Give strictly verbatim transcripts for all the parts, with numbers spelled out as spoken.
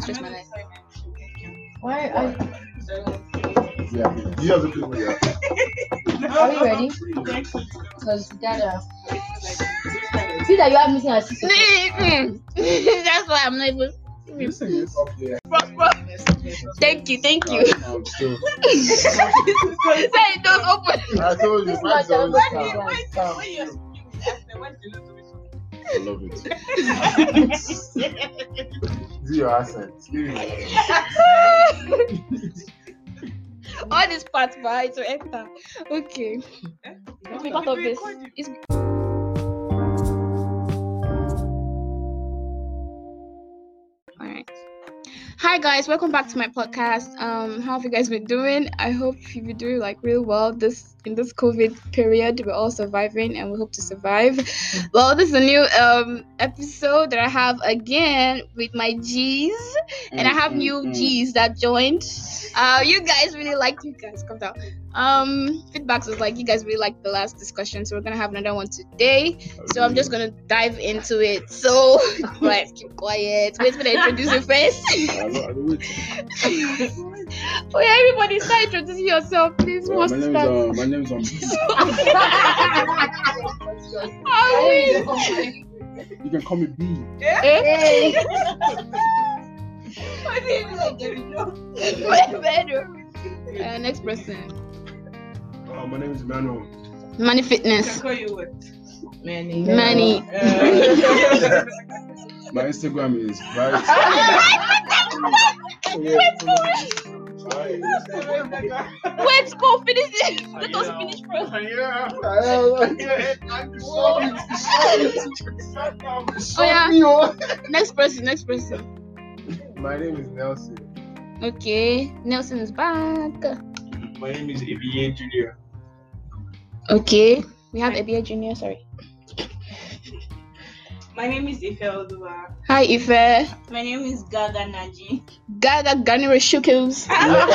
can't stress my life. Why? I... Yeah, you have to do it. Are you ready? Because we gotta. See that you have missing a sister. That's why I'm not even. Listen, it's up there. Thank you, thank you. Um, so, Say it does open. I told you, This my much son I'm is not calm. like calm. I love it. Do your accent. Give me. All this part by to enter. Okay. It's part of this. It's Alright. Hi guys, welcome back to my podcast. Um, how have you guys been doing? I hope you've been doing like real well this in this COVID period. We're all surviving and we hope to survive. Well, this is a new um episode that I have again with my G's. And I have new G's that joined. Uh you guys really liked you guys come down. Um feedbacks was like you guys really liked the last discussion, so we're gonna have another one today. So I'm just gonna dive into it. So guys, keep quiet. Wait for the introduce you first. Oh yeah, everybody start introducing yourself, please. Who Uh, wants my to name is start? uh, my name is um. Oh, You can call me B. eh? Uh, next person. Uh, my name is Emmanuel. Money Fitness. Call you what? Manny. Money. Uh, My Instagram is right. Wait, go finish it. Let us finish first. Oh yeah. Next person. Next person. My name is Nelson. Okay. Nelson is back. My name is A B A Junior. Okay. We have Abia Junior. Sorry. my name is Ife Oduwa. Hi Ife. My name is Gaga Naji. Gaga Ganiro Shukels.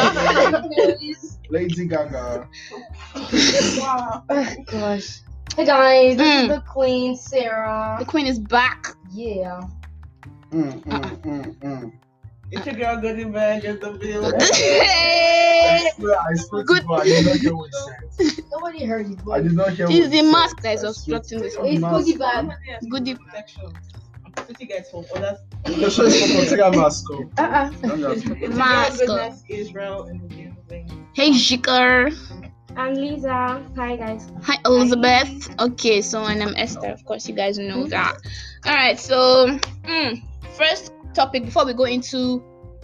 Lady Gaga. Wow. Oh, gosh. Hey guys, this Mm. is the Queen, Sarah. The queen is back. Yeah. Mm, mm, mm, mm. It's a girl good in bed, just a bill. I swear, I swear Good. to God, I did not hear what you said. Nobody heard you. I did not hear what It's you the said. mask that is I obstructing swear this to one. It's God. boogie bag. Goodie. Protection. I'm putting guys from others. You should take a mask off. Uh-uh. Don't have to. It's Mask. a girl goodness Israel in the building. Hey Shikar. I'm Lisa. Hi guys. Hi Elizabeth. Okay, so and I'm Esther. Of course, you guys know that. All right. So, mm, first topic before we go into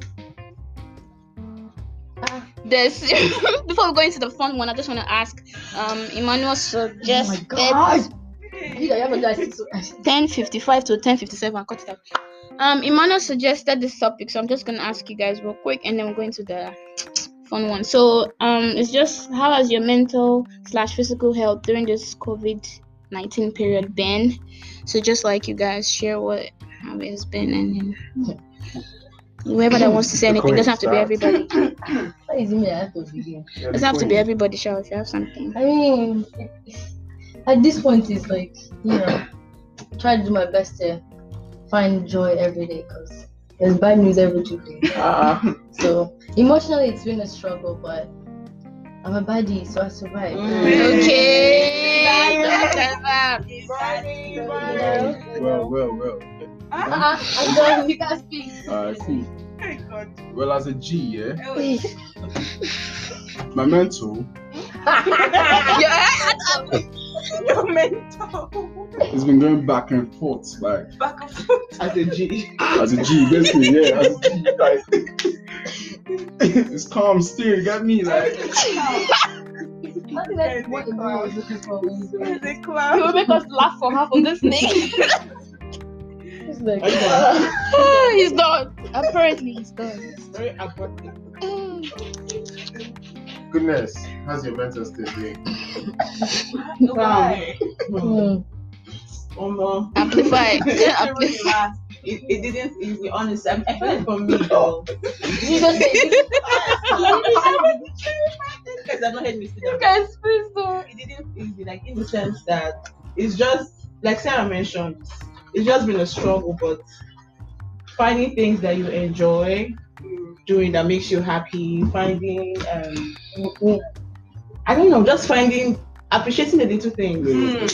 this, before we go into the fun one, I just want to ask. Um, Emmanuel suggested Oh my gosh. You guys have a guys. ten fifty-five to ten fifty-seven. Cut it out. Um, Emmanuel suggested this topic, so I'm just gonna ask you guys real quick, and then we're going to the fun one. So, um, it's just how has your mental slash physical health during this COVID nineteen period been? So, just like you guys share what how it has been, and then whoever that wants to say anything, doesn't have to be everybody. Why is it me that have to begin? Doesn't have to be everybody. Shall if you have something. I mean, at this point, it's like, you know, try to do my best to find joy every day because there's bad news every two days. Ah. So, emotionally, it's been a struggle, but I'm a baddie, so I survive. Okay. Well, well, well. Uh-uh, I'm done. You guys speak. Alright, cool. Oh God. Well, as a G, yeah, Oh, my mental Your mental. has been going back and forth, like Back and forth. as a G, as a G, basically, yeah, as a G, like it's calm still. You got me, like I think that's what the girl was looking for when you do it. The You clown. will make us laugh for half of this thing. It's like, He's done. Apparently, he's done. Very abrupt. goodness. How's your mental state doing? Why? hmm. Oh no. Amplify. Amplify. It, it didn't, to be honest, I, I feel like for me though. You just say, Because I've not heard me say that. Guys, please don't. It didn't feel me, like in the sense that it's just like Sarah mentioned, it's just been a struggle, but finding things that you enjoy doing that makes you happy. Finding, um, I don't know, just finding, appreciating the little things.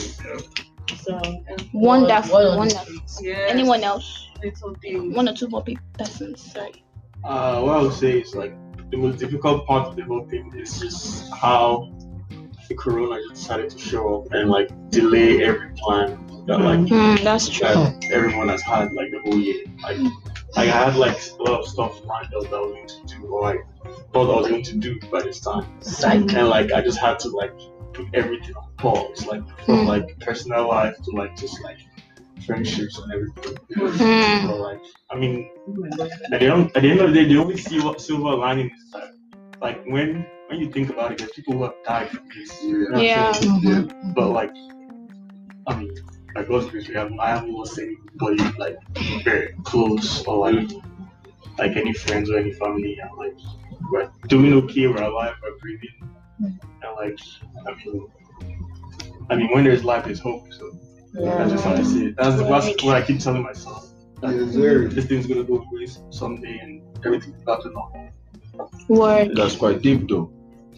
So, um, Wonderful, What- what wonderful. yes, Anyone else? little things. One or two more pe- persons. Sorry. Uh, what I would say is like the most difficult part of the whole thing is just how the corona just decided to show up and like delay every plan that like Mm, that's true. that everyone has had like the whole year. Like, like I had like a lot of stuff lined up that I was going to do or like thought I was going to do by this time, and like I just had to like put everything on pause, like from Mm. like personal life to like just like friendships and everything. Mm. So like, I mean, at the, end, at the end of the day, the only silver, silver lining is that, like, when when you think about it, there's people who have died from this. You know what I'm Yeah. saying? Mhm. But like, I mean, like God's grace, we have I haven't lost anybody like very close or like like any friends or any family. And like, we're doing okay. We're alive. We're breathing. And like, I mean, I mean, when there's life, there's hope. So that's just how I see it. That's, that's what I keep telling myself. That Yes, sir. this thing's gonna go away someday, and everything's about to normal. Word. That's quite deep though.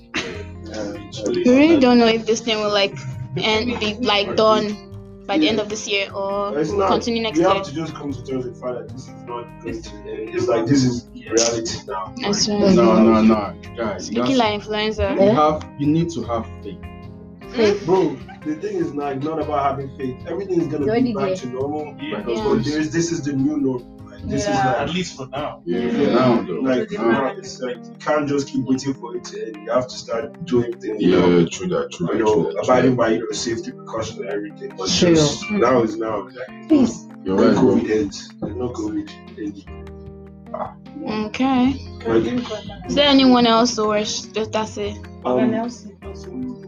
We really don't know if this thing will like end, be like done by the end of this year or It's will not. continue next We year. have to just come to terms with the fact that this is not going to end. It's like this is reality now. That's Like, right. No, no, no, guys. Speaking that's- like influencer. You have. You need to have faith, Faith. bro. The thing is not not about having faith. Everything is gonna It's already be back there. to normal. Yeah. Because Yeah. but there's this is the new normal. Like, this Yeah. is At like. least for now. Yeah, Yeah. now though. Like, Yeah. now, it's like you can't just keep waiting for it to end. You have to start doing things. Yeah, You know, true that, true you that, know true that. abiding by your safety precautions and everything. But True. just now is now. Like, Peace. You're when right, bro. COVID ends, there's no COVID ending. Okay. Like, Is there anyone else or is just that's it? Someone um, else also.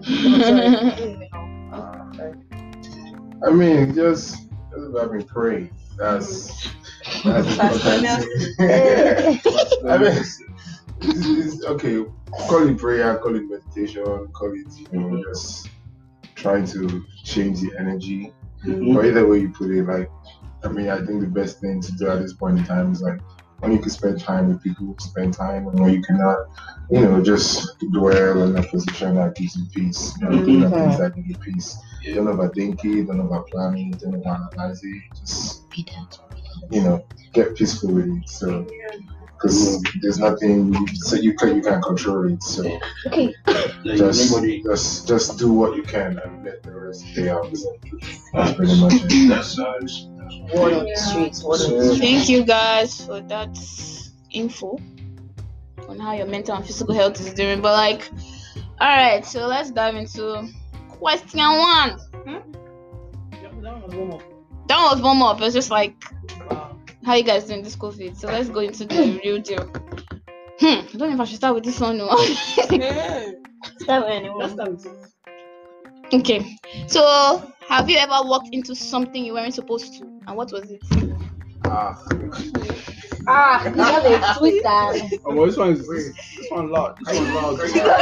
I mean, just, just I've been praying. That's that's Pastor I mean, it's, it's, okay. Call it prayer, call it meditation, call it you know just trying to change the energy. Mhm. But either way you put it, like I mean, I think the best thing to do at this point in time is like when you can spend time with people, spend time, and when you cannot, you know, just dwell in a position that gives you peace. You know, doing things that give you peace. Don't overthink it, don't over planning, don't over analyze it. Just Be that. you know, get peaceful with it. So, because there's nothing you, so you can you can't control it. So Okay. like just nobody. just just do what you can and let the rest play out. That's pretty much it. That's uh, Word on the streets. Word on the streets. Thank you guys for that info on how your mental and physical health is doing. But like, all right, so let's dive into question one. That was warm up. That was warm up. It's just like Wow. how you guys doing this COVID. So let's go into the real deal. Hmm. I don't know if I should start with this one. No. Yeah. Start with anyone. Let's start with it. Okay. So have you ever walked into something you weren't supposed to, and what was it? Ah, Ah, you have a Twitter. Oh, well, this one is this, this one loud. This one loud.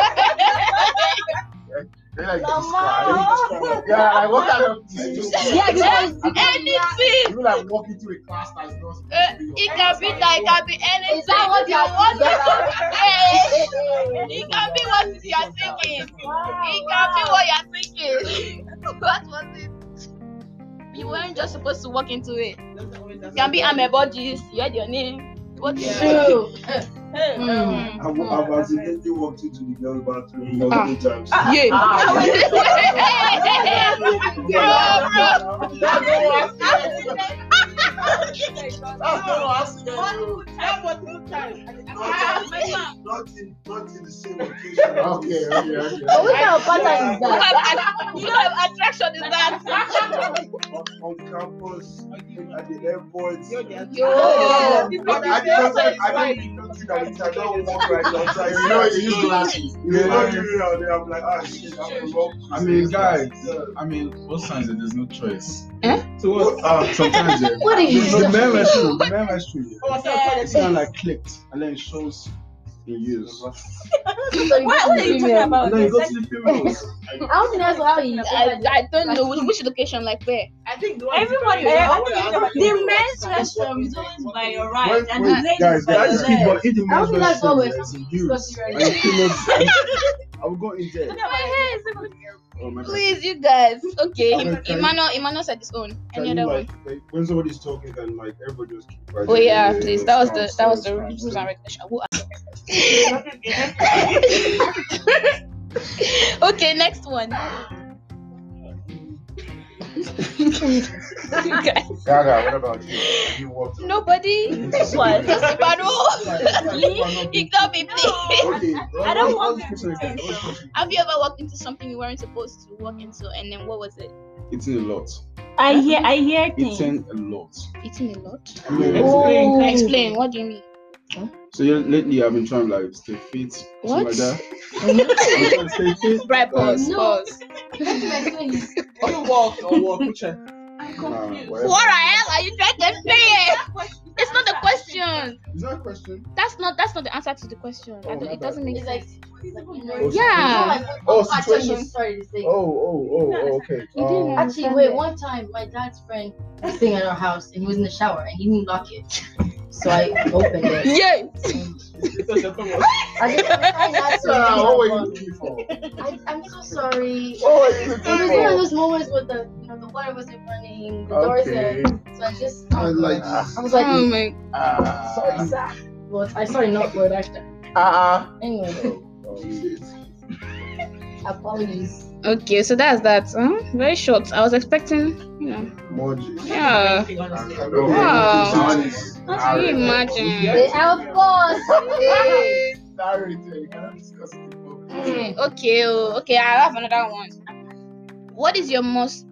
they like Lamar. describe. Yeah, like what kind of Yeah, this one is Anything. you like walk into a class that's not supposed Uh, to be your it can be that. It can be anything. Is that what you are want thinking? to It can be what you are thinking. It can be what you are thinking. What was it? You weren't just supposed to walk into it. It can be amebodies. You had your name. What is it? True. Mm. I've, I've accidentally walked into the girls' bathroom multiple times. Yeah. Not in, not in the same location. Okay, okay, okay. Oh, what kind of pattern is What that? kind of- what kind of attraction is that? on, on campus, at the airport. Yo. I, I, because I, I don't know that I don't walk right outside. You know, you use glasses. You know, you know, they are like, ah, shit, I'm the wrong I mean, person. guys, Yeah. I mean, most times there's no choice. Eh? So what? Uh, sometimes What are you the, the doing? man restroom, the man restroom, Oh, it's kind of like clicked, and then it shows In use. So What you go are to you the talking female. about? And then you go to the females. I don't think that's how he. I, I don't know which, which location, like where. I think the one Everybody, is eh, very- the men's restroom is always by your right, Wait, and wait, the ladies guys, by guys, your That's it, left. but if the I don't men's think that's restroom always is in discussing use, right and the females, I will go in there. My hair is Oh my God. Please, you guys. Okay, Okay, Im- can you- Emmanuel, Emmanuel said his own. Can Any you other one? like, like when somebody's talking, can like everybody just keep quiet? Oh yeah, Yeah, please. yeah, That was calm, the that was the calm, rules calm. and regulation. Who Okay, next one. You guys. Gaga, what about you? Have you walked up- Nobody. What? Just Emmanuel. Ignore me, please. Okay, I don't what- want what's them the to question again? think What's the so. question? Have you ever walked into something you weren't supposed to walk into, and then what was it? Eating a lot. I hear, I hear things. Eating a lot. Eating a lot. I mean, Explain. Oh. Explain. What do you mean? so yeah, lately I've been trying to like stay fit, something What? like that. I'm trying to stay fit. Right, pause. No. Pause. Or you walk or walk, whichever. Nah, whatever. What the hell are you trying to say? It's not the question. Is that a question? That's not. That's not the answer to the question. I Oh, don't, my it doesn't make It's sense. like. Oh, Yeah. Oh, Actually, situation. sorry to say. Oh, oh, oh, oh, okay. You didn't Um, Actually, wait. One time, my dad's friend was staying at our house, and he was in the shower, and he didn't lock it. So I opened it. Yeah. Because you're coming. I just I'm trying not to. Sarah, what were you looking for? I, I'm so sorry. What were you It was looking one of for? those moments with the, you know, the water wasn't running, the doors Okay. there. So I just, I like Ah, I was like, Oh my. ah, sorry, sir. Well, I sorry not for that. ah. Anyway, oh, oh, shit. apologies. Okay, so that's that. Huh? Very short. I was expecting, you know. More G. Yeah. Wow. Can you imagine? Yeah, of course. Sorry, you cannot discuss it. Mm, okay, oh, okay. I have another one. What is your most?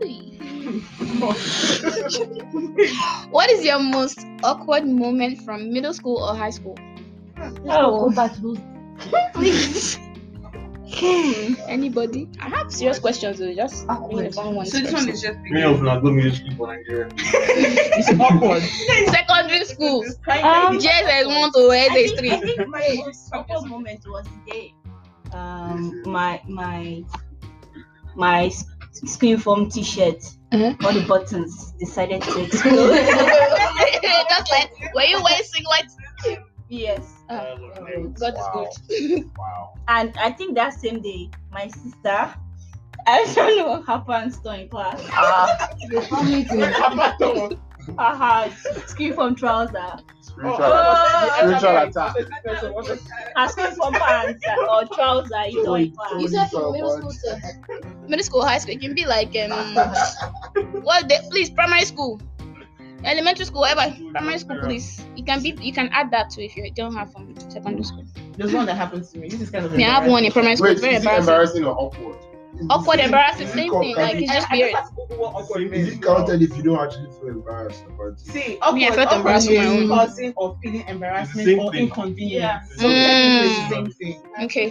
What is your most awkward moment from middle school or high school? Oh, go back to those. Please. Hmm. Anybody? I have serious questions. So just bring the fun ones. So this first. one is just Many of them are good music people in Nigeria. It's awkward. Secondary school. Um, J S S one to I S S think, I three. think my most awkward moment was the day um my my my s- school uniform t-shirt, Uh-huh. all the buttons decided to explode. Just like, were you wearing singlet? Yes. Uh, God Wow. is good. Wow. And I think that same day, my sister, I don't know what happened to her in class. Ah, They told me to. I had school uniform trouser, spiritual, Oh. spiritual attack. her school uniform pants or trouser, you know, in You class. said from middle school to. Middle school, high school, it can be like um, what? The, please, primary school, elementary school, whatever. Primary school, please. You can be, you can add that too if you don't have from secondary school. There's one that happens to me. This is kind of. Me, I have one in primary school. Wait, It's very is it embarrassing. embarrassing or awkward? Awkward, embarrassing, Is it same called- thing. Like it's just I- I weird. just ask people what awkward Is means. it counted if you don't actually feel embarrassed about it? See, awkward, Me, I felt awkward embarrassed on my means own. causing or feeling embarrassment Same or thing. inconvenience. Yeah. So technically it's Mm. the same thing. Okay.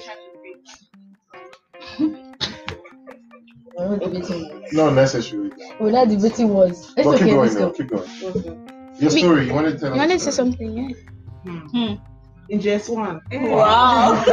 We're not debating. Not necessarily. We're not debating words. It's But keep okay, going let's though. go. Keep going. Okay. Your Me- story. You wanted to tell You us. wanted to say a story. something, yeah? Hmm. In J S one. Wow.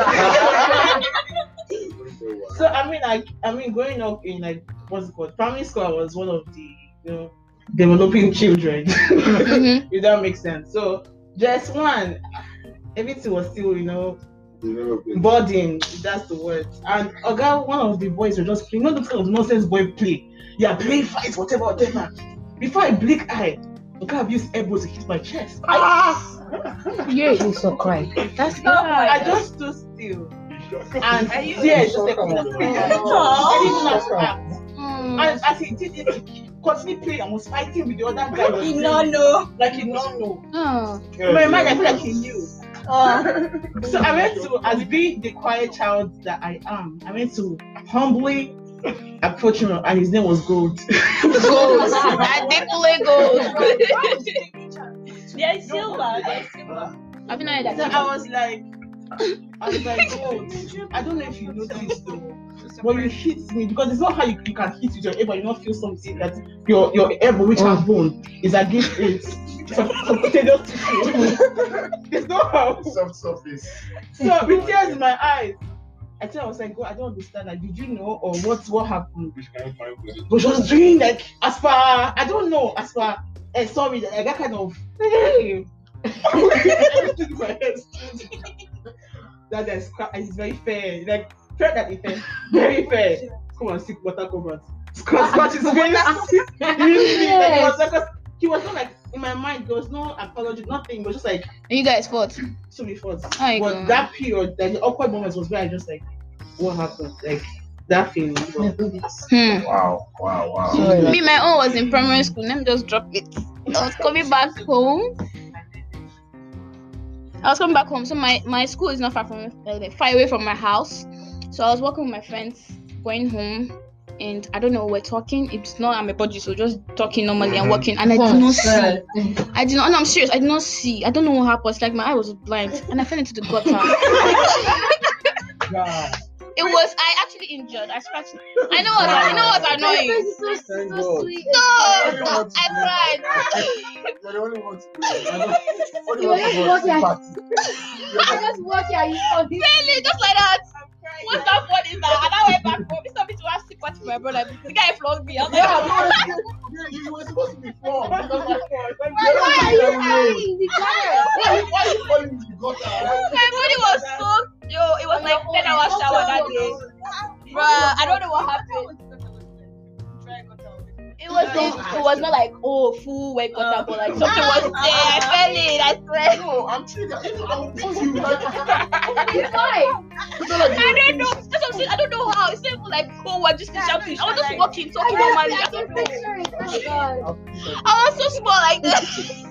So I mean, like, I mean, growing up in like what's it called, primary school, I was one of the you know developing children. Mhm. If that makes sense. So just one, everything was still you know Developing. burden. That's the word. And Oga, one of the boys were just playing. Not the kind of nonsense boy play. Yeah, play fight, whatever, whatever. Before I blink eye, Oga have used elbow to hit my chest. Ah! Yeah, you so cry. That's I yeah. just stood still. And Are you- yeah, just like I didn't even have to act. Mm. And as he did it, he continued playing and was fighting with the other guy. You no know. Like he don't know. Oh. In my mind, I feel like he knew. Oh. So I went to, as being the quiet child that I am, I went to humbly approach him, and his name was Gold. Goals. Adekunle goals. There is silver. There is silver. I've not heard So that. I was like, I was like, Gold, I don't know if you know this though, but you hit me because it's not how you, you can hit with your elbow, you not feel something that your your elbow, which has bone, is against it. sub- subcutaneous tissue. There's no how. Soft surface. So with tears in my eyes, I think I was like, God, I don't understand. Like, did you know or what? What happened? Which kind of fine was it? But she was doing like as far I don't know as far. Uh, sorry, like that kind of. Everything in my head stood. That is cra- is very fair. Like fair that is fair. Very fair. Come on, sick water covers. Scratch, scratch his face. Like, he was like, he was not like in my mind. There was no apology, nothing. It was just like You guys fought. so many thoughts. I But go. that period, like the awkward moments, was where I just like, what happened? Like that feeling. Hmm. Wow, wow, wow. Sorry. Me, my own was in primary school. Let me just drop it. I was coming back home. I was coming back home. So my, my school is not far from uh, far away from my house. So I was walking with my friends going home, and I don't know, we're talking. It's not I'm a body, so just talking normally and walking. And I did not see. I did not. No, I'm serious. I did not see. I don't know what happened. It's like my eye was blind, and I fell into the gutter. God. It was I actually injured. I scratched. I know what I know what's annoying. So, so, Thank so God. sweet. No, I I cried. You're the only one to do it. I don't- What do You you were want just to do? walking. I just walking and you saw this. Really, just like that. What's that fun is that? And I went back home. It's something to ask the party for my brother. The guy flogged me. I was like, Yeah, you, you, you were supposed to be flawed. Because like, Why are you crying? The gutter. why, why are you falling into the gutter? my body was so yo. It was like ten hours shower that day, bruh. I don't know what happened. It was it, it was not like oh full wake up, but like something was there. I felt it. I swear. No, I'm triggered. I will put you like. It's fine. It's not like I don't know. That's what I'm saying. I don't know how. It's not even like oh, we're just shouting. I was just walking so normally. I don't know. Oh God. I was so small like this.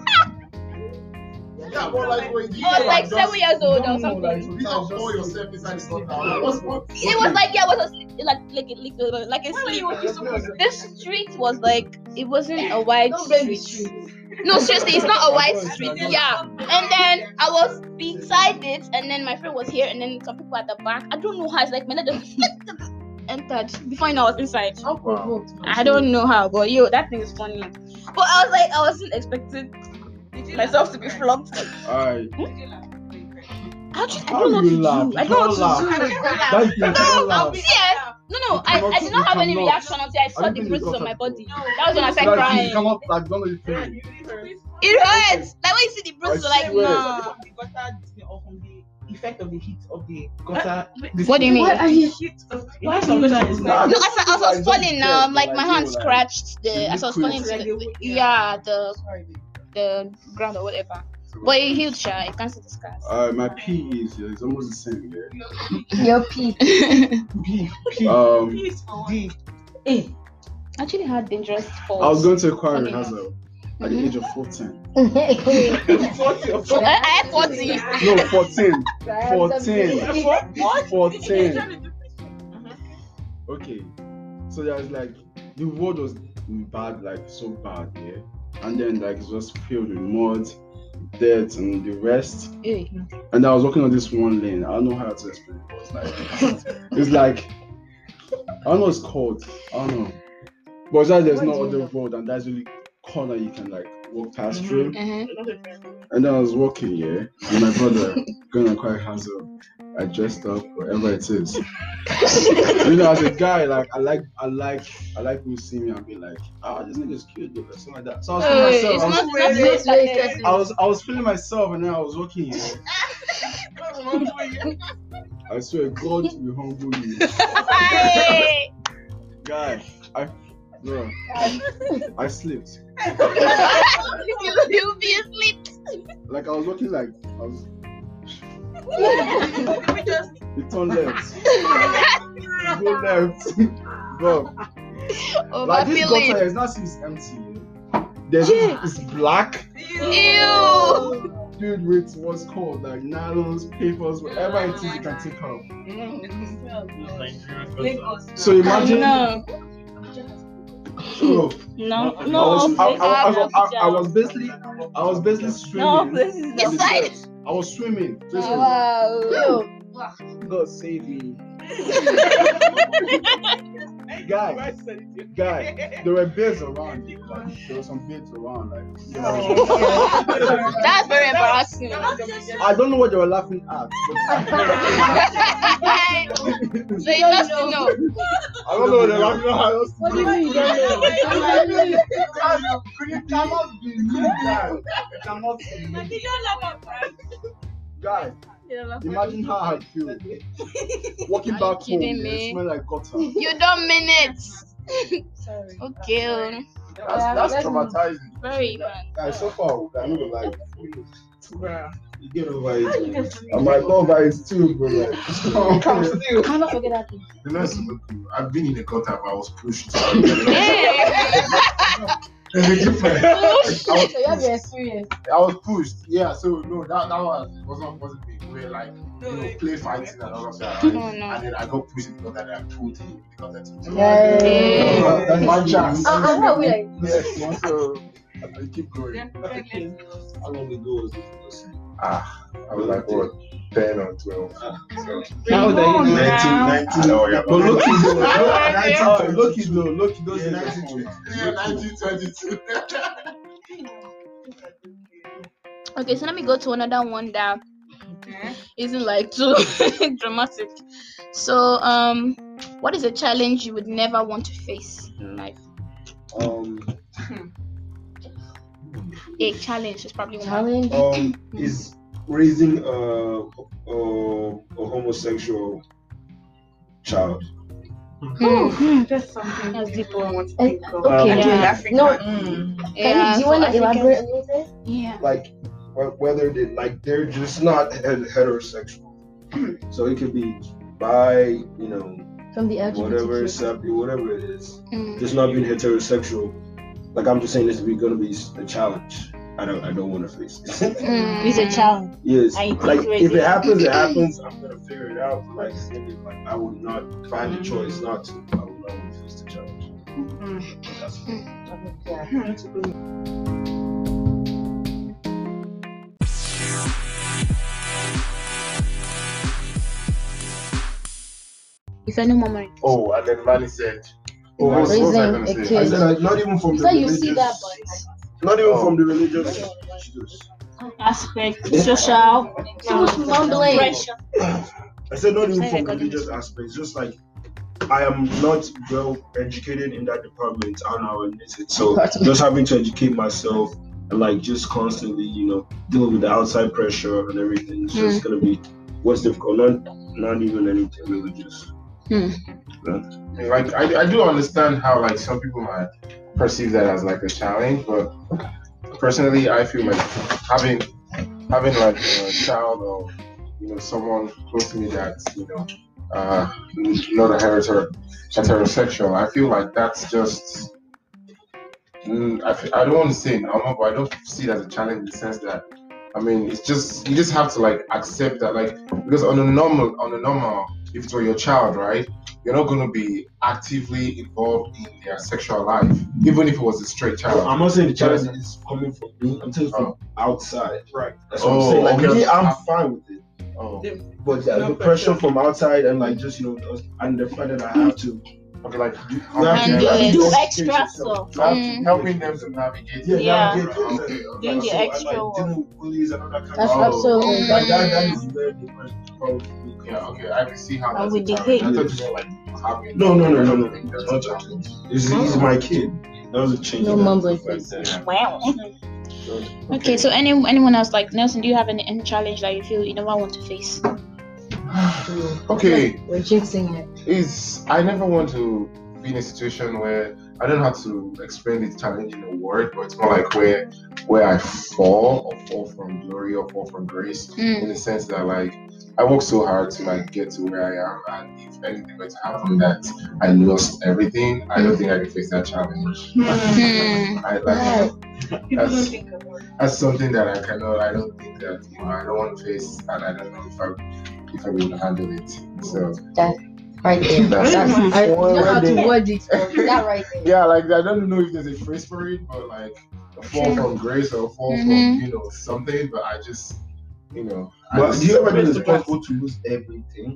Yeah, but like when you I was like seven years old or No, something. like, You don't pour yourself inside the gutter. Like, what's what? It was like yeah, it was a, like like a, like a sleep. The street was like it wasn't a wide Don't bring the street. street. No, seriously, it's not a wide street. Yeah, and then I was beside it, and then my friend was here, and then some people at the back. I don't know how. It's like my leg just entered before I know I was inside. Unprovoked. I don't know how, but yo, that thing is funny. But I was like, I wasn't expecting myself to be flogged. Alright. Actually, I How don't know do you what laugh? to do. I You don't know cannot what to do. That's the No, cannot laugh. yeah. No, no, I, I did not have any reaction until I saw don't the think bruises you on my got body. that. That was when I started Like, crying. you cannot, like, don't let it feel. It hurts. Like when you see the bruises, you're like, I swear. nah. From the gutter, or from the effect of the heat of the gutter. What do you mean? Why are you? Why some gutter is Nah, like No, as I, as I was Like, falling, just um, dead, like like, my you hand know, like, scratched the. As I was falling liquid. into the, yeah, the the ground or whatever. But it healed, sha. You can't see the scars. Uh, my P is yeah, it's almost the same. Yeah. Your pee. B, P, Um, D. Eh. Actually had dangerous falls. I was going to acquire Funny rehearsal at the age of fourteen. forty or forty. I, I had forty. No, fourteen. fourteen. fourteen. Okay. So there's like the road was bad, like so bad, yeah. And then like it was filled with mud, dirt, and the rest. Hey. And I was walking on this one lane. I don't know how to explain it. It's like it's like I don't know what it's called. I don't know. But it's like there's What no do you other know? road, and that's really corner you can like walk past through. Uh-huh. And then I was walking, yeah, and my brother gonna quite handsome. I dressed up, whatever it is. You know, as a guy, like I like, I like, I like people see me and be like, "Ah, this nigga's cute," or something like that. So I was feeling Hey, it's myself. I not, was, it's not Wait, like wait, that. I was, I was feeling myself, and then I was walking. Yeah. I swear, God will humble you, Hey. guy. I, bro, I slipped. you, you'll be asleep. Like I was walking, like I was. It turned left. Go left, bro. Oh, Like my this feeling. gutter is not see it's empty. There's Yeah. it's black, Ew. filled with what's called like nylons, papers, whatever it is you can take out. So imagine. No. So No. I No. was, I, I, I, please. I, I, I was basically, I was basically No, swimming. this is on the Inside. steps. I was swimming. Just Wow. God save me. Guy, guy, there were bears around. Like, there were some bears around. Like, you know, That's very embarrassing. I don't know what they were laughing at. But So you just know. I don't know what they're laughing at. What do you mean you don't know? It cannot be me, guy. It cannot be me. Guy, imagine how I feel walking Are back you home. kidding It me? smell like gutter. You don't mean it. Sorry. Okay. oh. That's, that's traumatizing. Very bad. Guys, so far, I'm not like, Bruh. you get over it. I'm like, over it too, bro. Like, I cannot forget that thing. You know, it's super cool. I've been in a gutter, but I was pushed. Yeah. It's different. I was, So you have your experience. I was pushed. Yeah, so no, that, that was wasn't wasn't big. We were like, you know, play fighting and all of that. Right? Oh, no. And then I got pushed in the gutter and I pulled him in the gutter too. Yeah. that's my chance. Uh, I'm not like. Yes, so I keep going. How long ago was this? Ah, I was like, what, ten or twelve. So, How old are you now? nineteen, nineteen. oh, yeah. But look, Yeah. lucky though, lucky those Yeah, nineteen nineteen. Yeah, nineteen twenty-two. Okay, so let me go to another one that isn't like too dramatic. So, um, what is a challenge you would never want to face in life? Um, A challenge is probably one. Challenge. um, is raising a, a, a homosexual child. Hmm. That's something That's deep one. Eh, Um, Okay. Yeah. No. Mm. Can Yeah, you, do you for want to Africans- elaborate a little bit? Yeah. Like wh- whether they like they're just not het- heterosexual. So it could be bi, you know, From the L G B T Q. whatever, sub, whatever it is. Mm. Just not being heterosexual. Like I'm just saying, this is going to be a challenge. I don't, I don't want to face it. Mm. It's a challenge. Yes, I like think if it raising- happens, it happens. I'm gonna figure it out. But like, like I will not find a choice not to. I will not want to face the challenge. That's it. Yeah. If any moment. Oh, and then Manny said, Oh, what was, what was I Raising gonna a say? kid. I said like, not even from You the said you religious. see that, but Not even Oh. from the religious. Jesus. Aspect, social, so much mumbling. pressure. I said not even Say from it, God. religious aspects. Just like I am not well educated in that department. I now admit it. So just having to educate myself and like just constantly, you know, dealing with the outside pressure and everything. It's just gonna be what's difficult. Not not even anything religious. Like, I, I do understand how, like, some people might perceive that as, like, a challenge, but personally, I feel like having, having like, a child or, you know, someone close to me that's, you know, uh, not a heter- heterosexual, I feel like that's just, mm, I, feel, I don't want to say normal, but I don't see it as a challenge in the sense that, I mean, it's just, you just have to, like, accept that, like, because on a normal, on a normal, if it were your child, right, you're not going to be actively involved in their sexual life, even if it was a straight child. I'm not saying the challenge is coming from me. I'm telling you from Oh. outside. Right. That's what Oh, I'm saying. Like okay. me, I'm fine with it. Oh, But uh, No the pressure pressure. from outside and like just you know and the fact that I have to okay, like, you you have And to- do you have it. to Do educate extra yourself. stuff. You have to- Mm. helping them to navigate. Yeah, Yeah. navigate things and- Doing and the so, and, extra like, work. dealing with bullies and all that kind That's of stuff. absolutely. Like that, that is where the pressure comes from. Yeah, okay, I can see how And that's with a the challenge. I hate. thought you were like having. No, no, no, no, no. It's not challenge. He's, he's my kid. That was a change. No in that mumbling, stuff like please. that. Wow. Okay, so any anyone else like Nelson? Do you have any, any challenge that you feel you never want to face? Okay, We're jinxing it. is I never want to be in a situation where I don't have to explain the challenge in a word, but it's more like where where I fall or fall from glory or fall from grace, Mm. in the sense that like I work so hard to like get to where I am, and if anything were to happen that I lost everything, I don't think I can face that challenge. Hmm. I like that's, that's something that I cannot. I don't think that you know I don't want to face, and I don't know if I if I will handle it. So Right there. That's- That's, I don't know how to Right word it. but That right there. yeah, like I don't know if there's a phrase for it, but like a fall from grace or a fall Mhm. from you know something. But I just you know. I But just, do you ever think it's possible to lose everything?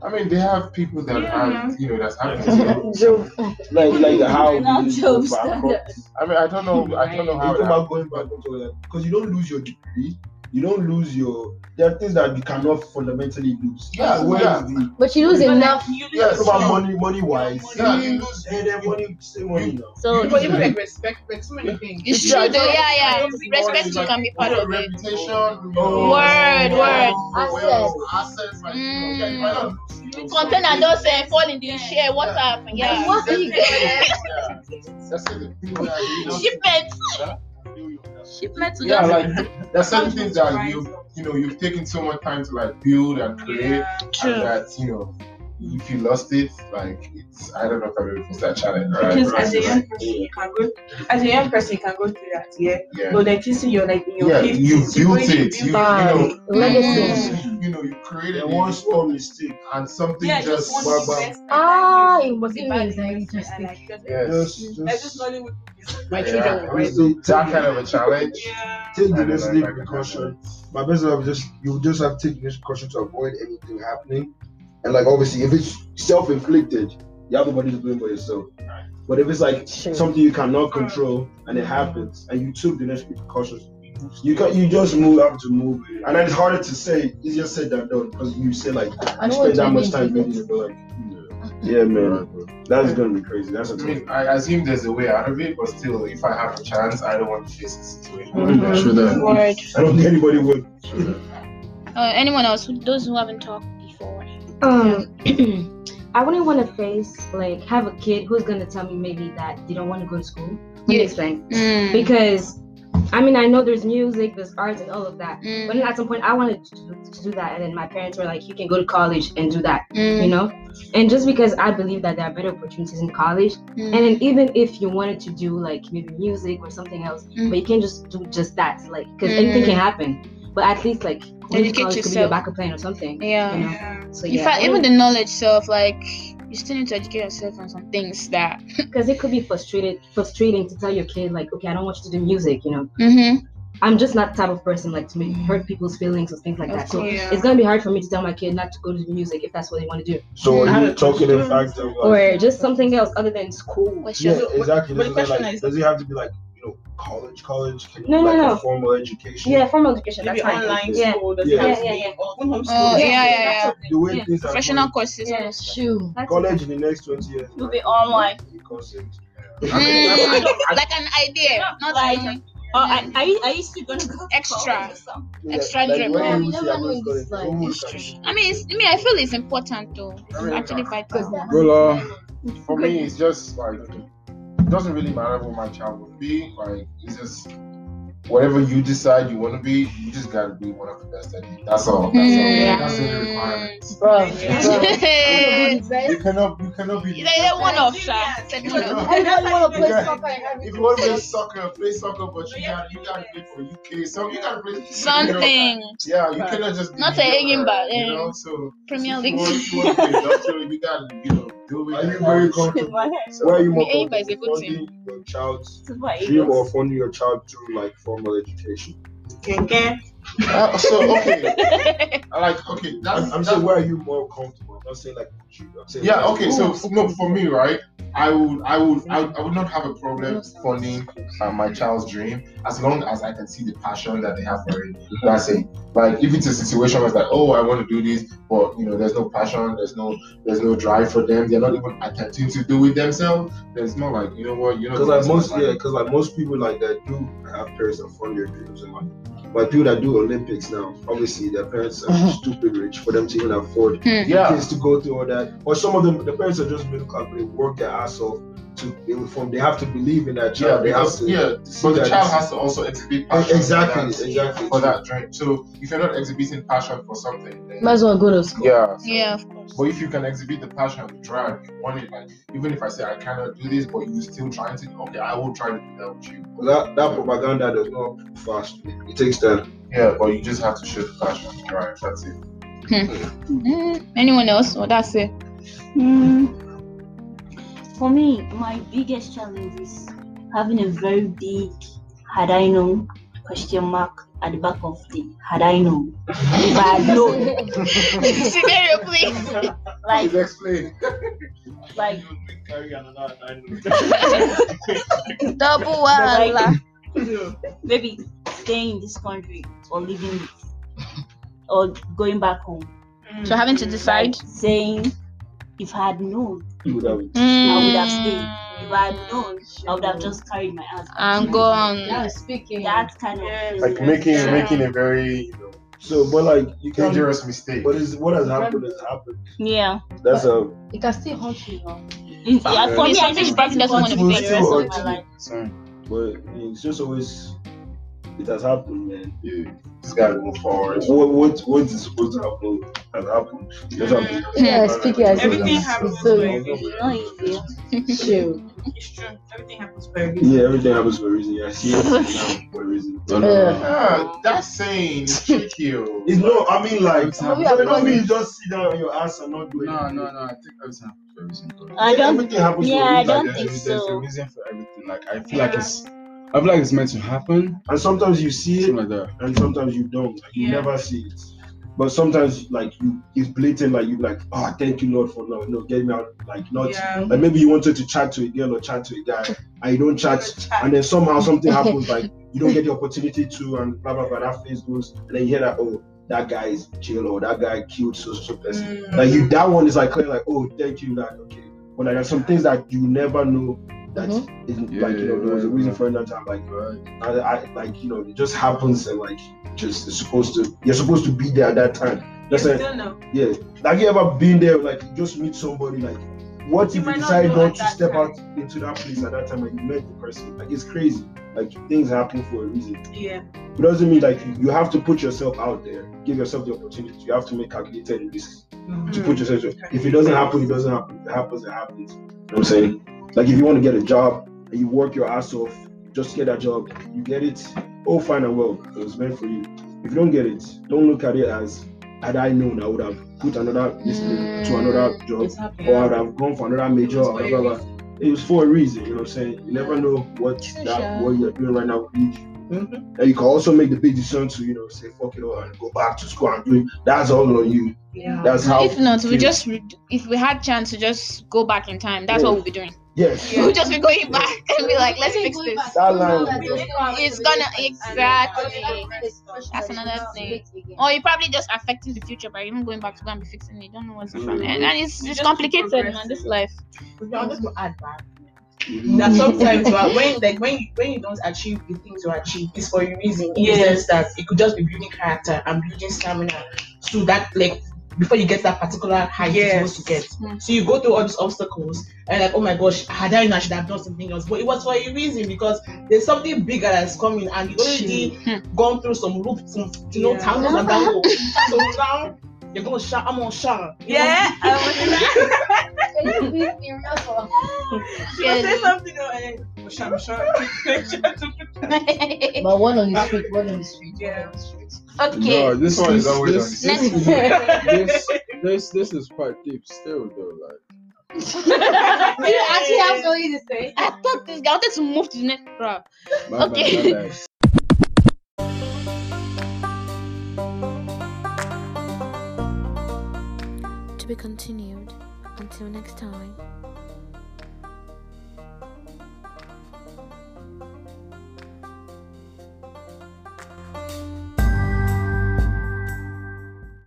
I mean, they have people that Yeah. have, you know, that's happening. So, Like, like how Not we Job go back standard. up. I mean, I don't know. I don't know how. You It go back happened. going back into that because you don't lose your degree. You don't lose your. There are things that you cannot fundamentally lose. Yeah, So where yeah. is the But you lose enough. Yes, talk about money, money wise? Yeah, you you lose and then money, say money now. So But even like respect, like so many things. It's Yeah, true though, yeah, yeah. Money Respect is too like, can be part your of it. reputation. Oh. Word, word. Assets. Assets. Like, you know, yeah, you might not lose, you know, Container something. don't say fall in the share, what's Yeah. up? Yeah. What do you get? Yeah. That's the thing that you know. Shipment. Huh? Shipment to Yeah, just like there's certain things that you you know you've taken so much time to like build and create, True. and that you know if you lost it, like it's I don't know if I've ever faced that challenge, right? Because Right. as a young person, you can go. As a young person, you can go through that. Yeah. Yeah. But then you see, you're like in your Yeah, fifties. you you've built already it. You, you Um, know, legacy. you, you know, you created And it, one small mistake, and something Yeah, just, just Baba. one investment. Ah, like, it was the it bad was very investment, I interesting. like, just- yes, just, Like just just Nollywood. My yeah, children will just raise take that kind of a challenge. Yeah. take I the don't know if necessary I can precaution. My best advice is just you just have to take the necessary precaution to avoid anything happening. And like obviously, if it's self-inflicted, you have nobody to blame but yourself. But if it's like Sure. something you cannot control and it happens, and you took the necessary precautions, you can you just move have to move. And then it's harder to say, easier said than done because you say like I you know spend what that you much mean. time building it, but like yeah, man, that's gonna be crazy. That's a I tough. mean, I assume there's a way out of it, but still, if I have a chance, I don't want to face the situation. Mhm. True that. Word. I don't think anybody would. Uh, anyone else? Who, those who haven't talked before. Um, I wouldn't want to face like have a kid who's gonna tell me maybe that they don't want to go to school. Let me Yeah. explain. Mm. Because I mean I know there's music, there's arts, and all of that. Mm. But then at some point I wanted to do, to do that, and then my parents were like, "You can go to college and do that," Mm. you know. And just because I believe that there are better opportunities in college, Mm. and then even if you wanted to do like maybe music or something else, Mm. but you can't just do just that, like because Mm. anything can happen. But at least like going to Educate college could be yourself. your backup plan or something. Yeah. You know? Yeah. So In yeah, fact, even the knowledge self, like you still need to educate yourself on some things that. because it could be frustrated, frustrating to tell your kid like, okay, I don't want you to do music. You know, Mm-hmm. I'm just not the type of person like to make, hurt people's feelings or things like Of that. So course. Yeah. it's gonna be hard for me to tell my kid not to go to music if that's what they want to do, So I had are a you talking in question. fact of like or just something else other than school. What's yeah, your exactly. but Does the it, question like, is- does it have to be like you know college, college? Can you No, no, like no. a formal education? Yeah, formal education. Maybe That's fine. online Yeah. school. Does Yeah. it have Yeah, to yeah, be yeah. or even Oh, homeschool? yeah, yeah, yeah. The way Yeah. things are Professional going, courses. Yeah, shoe. That's college in the next twenty years. Will be online. The concept. Mm. Like an idea, not Like- like Or are, are you are you still gonna go to Extra. college or something? Extra like, drip. when Yeah, you you say never I'm know going in to this college, life. who will It's come? true. I mean, it's, I mean, I feel it's important though. It's I mean, actually vital. Well, uh, For me, it's just like it doesn't really matter what my child would be. Like it's just whatever you decide you want to be, you just gotta be one of the best at it. That's all. That's all. Mm. That's the only requirement. bro. Yeah. You cannot, you cannot be. It's like one of sir. Said one of. Everybody want to play Yeah. soccer and have If it. you want to play soccer, play soccer, but you got you got to play for U K. So you got to play Something. Yeah, you cannot just be Not a mediocre, Enyimba, you eh, know. So Premier if League. you want, if you want to be a doctor, you got to you know do it. Are you very comfortable? My head. Where are you more The Enyimba is a comfortable? good Funding your child's This is what it dream or is. funding your child through like formal education? Okay. Uh, so okay, I like okay. That's, I'm, I'm that's saying where are you more comfortable? I'm not saying like you. I'm saying yeah. Okay, so f- no, for me, right? I would, I would, I, would- I would not have a problem funding uh, my child's dream as long as I can see the passion that they have for it. That's it. Like if it's a situation where it's like, oh, I want to do this, but you know, there's no passion, there's no, there's no drive for them. They're not even attempting to do it themselves. There's more like, you know what, you know, Because like most, yeah, because like most people like that do have parents that fund their dreams and like, like people that do Olympics now, obviously their parents are stupid rich for them to even afford yeah. kids to go through all that. Or some of them, the parents are just middle class, but they work their ass off to be able to form. They have to believe in that Yeah, child. They have because to, yeah, see but the that child it's- has to also exhibit passion exactly, for that, exactly. for that dream. So if you're not exhibiting passion for something, then Might as well go to school. yeah, so- Yeah, of course. But if you can exhibit the passion, the drive, you want it, like even if I say I cannot do this, but you still trying to, okay, I will try to do that with you. But that, that propaganda does not move fast. It, it takes time. Yeah, but you just have to show the passion, right? That's it. Mm, anyone else? Or that's it. Hmm. For me, my biggest challenge is having a very big had I known question mark at the back of the had I known. If I had known. Scenario, please. Like, Please explain. like, Carry another nine. Double like wala. maybe staying in this country or leaving it or going back home. So having to decide. Like saying, if I had known, You would have I would have stayed. If I had known, I would have just carried my ass. And go on. Now speaking. That kind of Like making making a very you know, So, but like you can't. dangerous mistake. But is what has happened has happened. yeah. That's a. It can still haunt you now. It's, yeah, for me, I Something think she probably doesn't want to for be the there. rest Or of my two. life. Sorry. But it's just always. It has happened, man. Yeah. Just gotta move forward. What what what is supposed to happen has happened. It just happened. Yeah, speaking as Everything it's happens so for a easy. reason. Not easy. Chill. It's true. Everything happens for a reason. Yeah, everything happens for a reason. Yeah, see it now for a reason. No, no, no. Yeah, that's saying it's tricky. oh. It's no, I mean like, so we it are don't mean positive. you just sit down on your ass and not do No, anything. no, no. I think everything happens for a reason. though. I don't. Everything happens Yeah, for a I reason. don't Like, think there's, there's a so. reason for everything. Like I feel like it's, I feel like it's meant to happen. And sometimes you see it, Something like that. and sometimes you don't. Like you Yeah. never see it. But sometimes like you, it's blatant. Like you like, oh, thank you Lord for no, no, get me out. Like not. Yeah. Like maybe you wanted to chat to a girl or chat to a guy, and you don't chat, and then somehow something happens. Like you don't get the opportunity to, and blah blah blah. That face goes, and then you hear that, oh, that guy is jail, or that guy killed so so person. Mm. Like you, that one is like clear, like, oh, thank you, that okay. But like there's some things that you never know that Mhm. isn't Yeah, like you know there was a right, reason right. for that time. Like Right. I, I like you know it just happens and like just it's supposed to you're supposed to be there at that time. You That's it. still know. Yeah. Like you ever been there? Like you just meet somebody. Like what You if might you not decide know not at to that step time. out into that place at that time and you met the person? Like it's crazy. Like things happen for a reason. Yeah. It doesn't mean like you, you have to put yourself out there, give yourself the opportunity. You have to make calculated risks to put yourself. If it doesn't happen, it doesn't happen. If it happens, it happens. You know what I'm saying? Like if you want to get a job and you work your ass off just to get that job, you get it. Oh, fine and well. It was meant for you. If you don't get it, don't look at it as had I known I would have put another listening to another job It's happening. or I would have gone for another major It was or for a blah, blah, blah. It was for a reason, you know what I'm saying? You never know what that what you're doing right now will lead you. Mhm. And you can also make the big decision to, you know, say fuck it all and go back to school and do it. That's all on you. Yeah. That's how If not, we feel. just re- if we had chance to just go back in time, that's Yeah. what we'll be doing. yes. We'll just be going back and be like, let's fix this. That line. It's gonna exactly. That's another thing. Or you're probably just affecting the future by even going back to go and be fixing it. You don't know what's in front. And, and it's it's complicated, man. This life. I just to add back. That sometimes well, when like when you when you don't achieve the things you achieve, it's for a reason. In the sense that it could just be building character and building stamina. So that like before you get that particular height you're supposed to get. Mm. So you go through all these obstacles and like, oh my gosh, had I known I should have done something else. But it was for a reason because there's something bigger that's coming and you already gone through some loops, some you know, Yeah. tangles and tangles. So now you're gonna shout, I'm gonna shout. You Yeah, know? I Can you please be real for She will say something else and then shout, shout. But one on the street, one on the street, one Yeah. on the street. Okay. No, this This one is this, always this, on this, this, this, this is quite deep still though. Like Do you actually have something to say? I thought this guy wanted to move to the next bro. my Okay. bad, my bad. To be continued. Until next time.